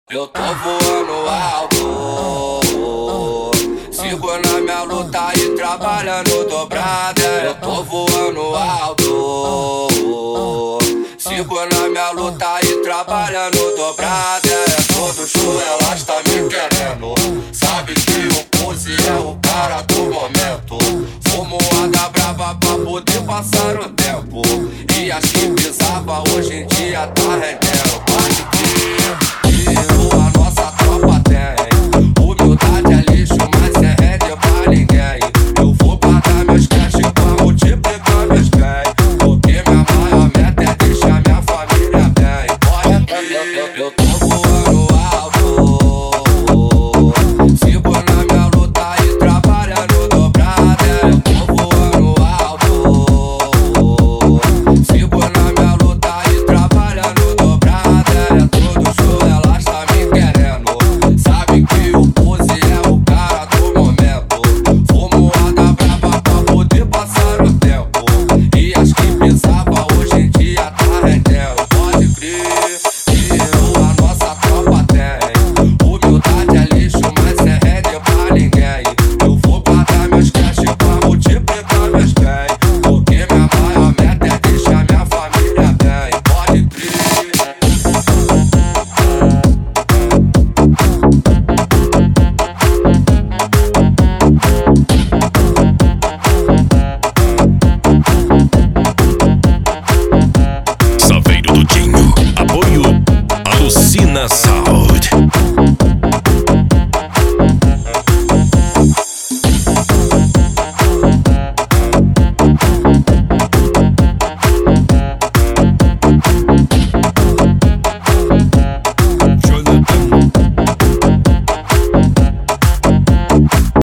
Eu tô voando alto, sigo na minha luta e trabalhando dobrada. Eu tô voando alto, sigo na minha luta e trabalhando dobrada. É todo show, elas tá me querendo. Sabe que o Pose é o cara do momento. Fumo água brava pra poder passar o tempo. E as que pisava hoje em dia tá rendendo. Pode crer, a nossa tropa tem. Humildade é lixo, mas é rede pra ninguém. Eu vou guardar meus cash pra multiplicar meus bens. Porque minha maior meta é deixar minha família bem. Pode crer, eu tô voando alto, sigo na minha luta e trabalhando dobrada. Eu tô voando alto, sigo na minha luta e trabalhando dobrada. É todo show, elas tá me querendo. Sabe que o Pose é o cara do momento. Fumo água brava pra poder passar o tempo. E as que pisava hoje em dia tá rendendo. Pode crer, a nossa tropa tem. Humildade é lixo, mas é rede pra ninguém. Eu vou guardar meus cash pra multiplicar meus bens. Porque minha maior meta é deixar minha família bem. Pode crer. Saveiro do Dinho, apoio Alucina Sound.